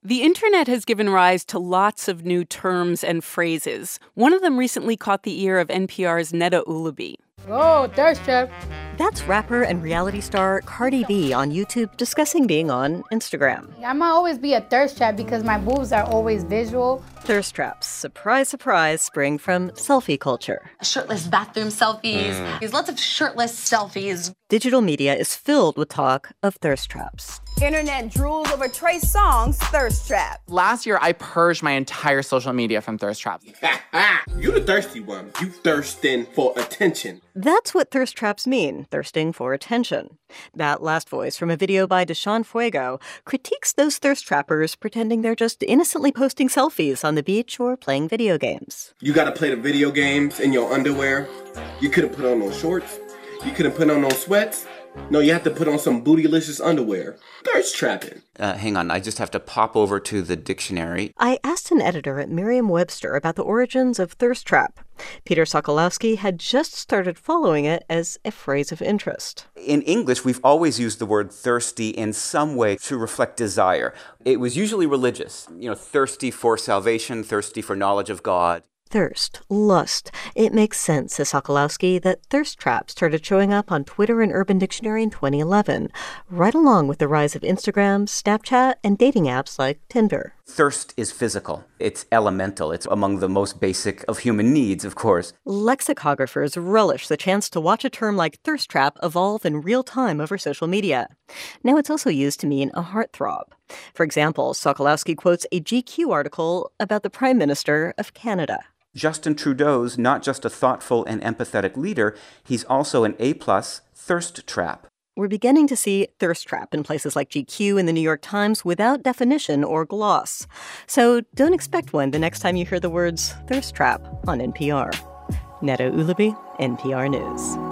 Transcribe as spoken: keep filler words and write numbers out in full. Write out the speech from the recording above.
The internet has given rise to lots of new terms and phrases. One of them recently caught the ear of N P R's Neda Ulaby. Oh, thirst trap. That's rapper and reality star Cardi B on YouTube discussing being on Instagram. I might always be a thirst trap because my boobs are always visual. Thirst traps, surprise, surprise, spring from selfie culture. Shirtless bathroom selfies. Mm. There's lots of shirtless selfies. Digital media is filled with talk of thirst traps. Internet drools over Trey Songz' thirst trap. Last year, I purged my entire social media from thirst traps. You the thirsty one. You thirsting for attention. That's what thirst traps mean, thirsting for attention. That last voice from a video by Deshaun Fuego critiques those thirst trappers pretending they're just innocently posting selfies on the beach or playing video games. You gotta play the video games in your underwear. You could've put on those shorts. You could've put on those sweats. No, you have to put on some bootylicious underwear. Thirst trapping. Uh, hang on, I just have to pop over to the dictionary. I asked an editor at Merriam-Webster about the origins of thirst trap. Peter Sokolowski had just started following it as a phrase of interest. In English, we've always used the word thirsty in some way to reflect desire. It was usually religious, you know, thirsty for salvation, thirsty for knowledge of God. Thirst, lust. It makes sense, says Sokolowski, that thirst traps started showing up on Twitter and Urban Dictionary in twenty eleven, right along with the rise of Instagram, Snapchat, and dating apps like Tinder. Thirst is physical. It's elemental. It's among the most basic of human needs, of course. Lexicographers relish the chance to watch a term like thirst trap evolve in real time over social media. Now it's also used to mean a heartthrob. For example, Sokolowski quotes a G Q article about the Prime Minister of Canada. Justin Trudeau's not just a thoughtful and empathetic leader, he's also an A-plus thirst trap. We're beginning to see thirst trap in places like G Q and the New York Times without definition or gloss. So don't expect one the next time you hear the words thirst trap on N P R. Neda Ulaby, N P R News.